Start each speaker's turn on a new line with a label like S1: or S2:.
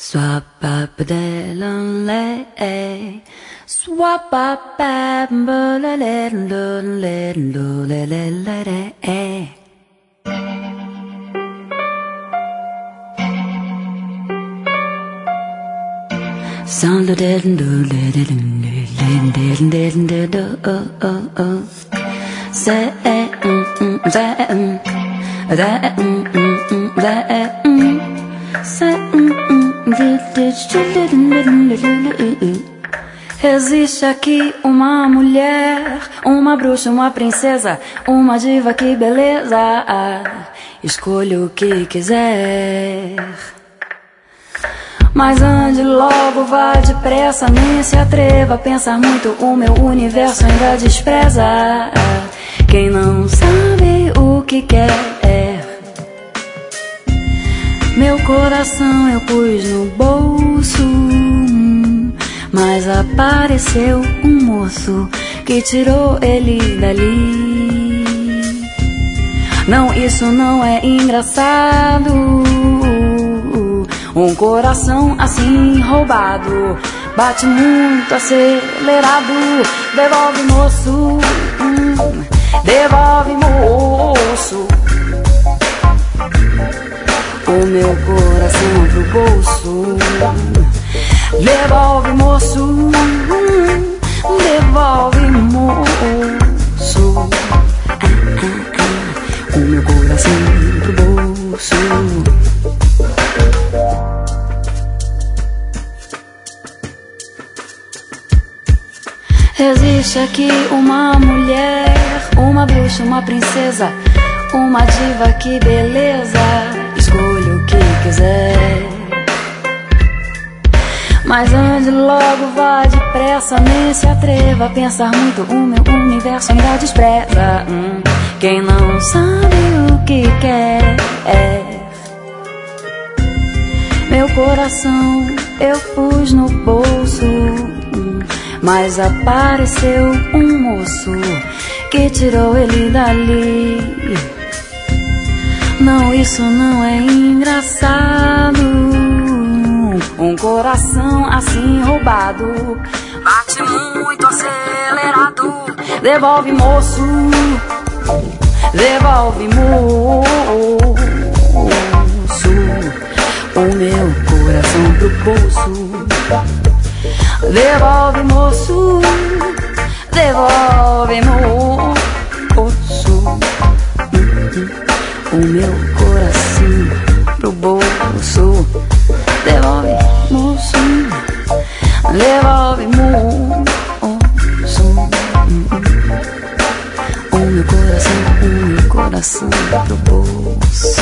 S1: Swap-a-ba-de-lum-le-eh. Swap-a-ba-ba-le-le-le-le-le-le-le-eh. Sound of dead and do let it in dead and dead say existe aqui uma mulher, uma bruxa, uma princesa, uma diva, que beleza. Escolha o que quiser, mas ande logo, vá depressa, nem se atreva a pensar muito, o meu universo ainda despreza quem não sabe o que quer. Meu coração eu pus no bolso, mas apareceu um moço que tirou ele dali. Não, isso não é engraçado, um coração assim roubado bate muito acelerado. Devolve, moço, devolve, moço, o meu coração pro bolso. Devolve, moço, devolve, moço, o meu coração pro bolso. Existe aqui uma mulher, uma bruxa, uma princesa, uma diva, que beleza. Escolha o que quiser, mas ande logo, vá depressa, nem se atreva a pensar muito, o meu universo ainda despreza quem não sabe o que quer. Meu coração eu pus no bolso, mas apareceu um moço que tirou ele dali. Não, isso não é engraçado, um coração assim roubado bate muito acelerado. Devolve, moço, devolve, moço, o meu coração pro bolso. Devolve, moço, devolve, moço, o meu coração pro bolso. Devolve, moço, devolve, moço, o meu coração pro bolso.